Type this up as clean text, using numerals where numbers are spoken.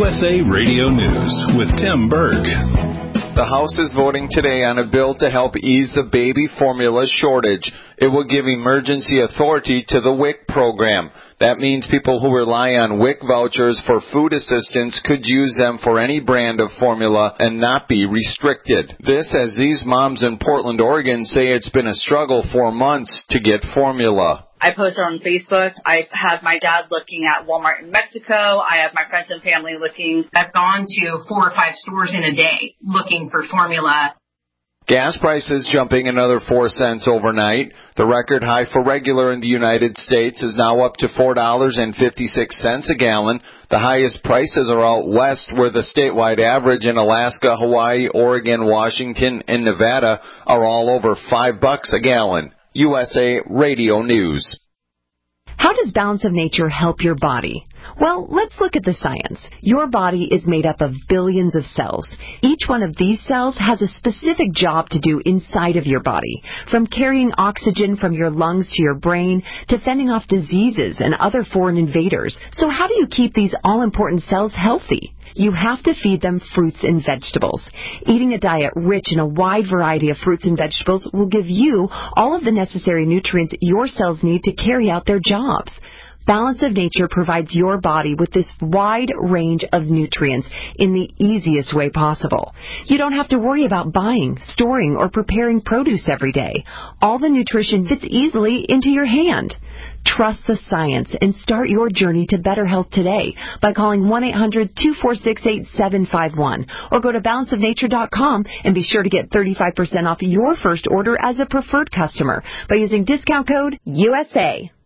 USA Radio News with Tim Berg. The House is voting today on a bill to help ease the baby formula shortage. It will give emergency authority to the WIC program. That means people who rely on WIC vouchers for food assistance could use them for any brand of formula and not be restricted. This as these moms in Portland, Oregon say it's been a struggle for months to get formula. I post on Facebook. I have my dad looking at Walmart in Mexico. I have my friends and family looking. I've gone to 4 or 5 stores in a day looking for formula. Gas prices jumping another 4 cents overnight. The record high for regular in the United States is now up to $4.56 a gallon. The highest prices are out west, where the statewide average in Alaska, Hawaii, Oregon, Washington, and Nevada are all over $5 a gallon. USA Radio News. How does Balance of Nature help your body? Well, let's look at the science. Your body is made up of billions of cells. Each one of these cells has a specific job to do inside of your body, from carrying oxygen from your lungs to your brain to fending off diseases and other foreign invaders. So how do you keep these all-important cells healthy? You have to feed them fruits and vegetables. Eating a diet rich in a wide variety of fruits and vegetables will give you all of the necessary nutrients your cells need to carry out their jobs. Balance of Nature provides your body with this wide range of nutrients in the easiest way possible. You don't have to worry about buying, storing, or preparing produce every day. All the nutrition fits easily into your hand. Trust the science and start your journey to better health today by calling 1-800-246-8751 or go to balanceofnature.com and be sure to get 35% off your first order as a preferred customer by using discount code USA.